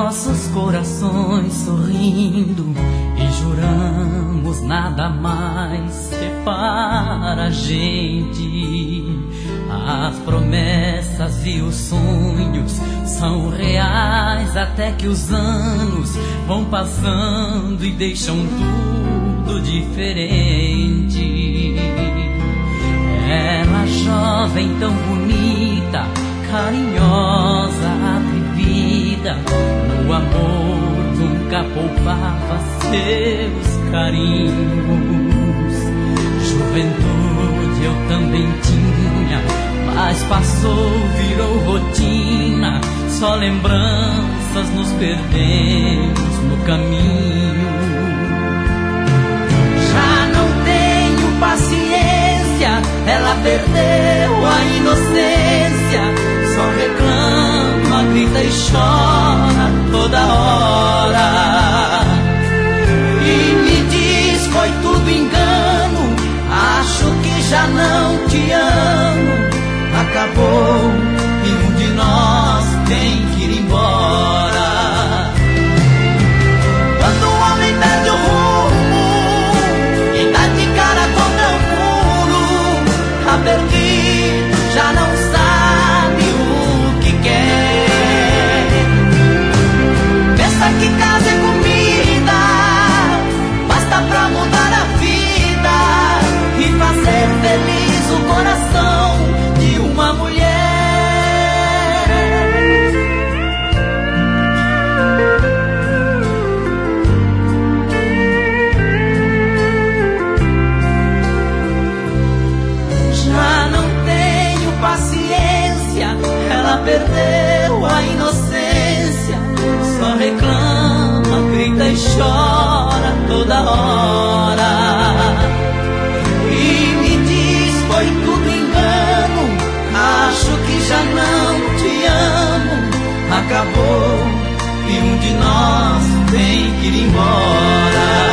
nossos corações sorrindo e juramos nada mais separa a gente. As promessas e os sonhos são reais até que os anos vão passando e deixam tudo diferente. Ela jovem, tão bonita, carinhosa, atrevida, no amor nunca poupava seus carinhos. Juventude eu também tinha, mas passou, virou rotina, só lembranças nos perdemos no caminho. Já não tenho paciência, ela perdeu a inocência, só reclama, grita e chora toda hora. E me diz, foi tudo engano, acho que já não te amo. Acabou e um de nós tem que ir embora. Quando o homem perde o rumo e dá de cara contra o muro, tá perdido, já não sabe o que quer. Pensa que casa é comida, basta pra mudar a vida e fazer feliz o coração de uma mulher. Já não tenho paciência, ela perdeu a inocência, só reclama, grita e chora toda hora. E me diz, foi tudo engano, acho que já não te amo. Acabou e um de nós tem que ir embora.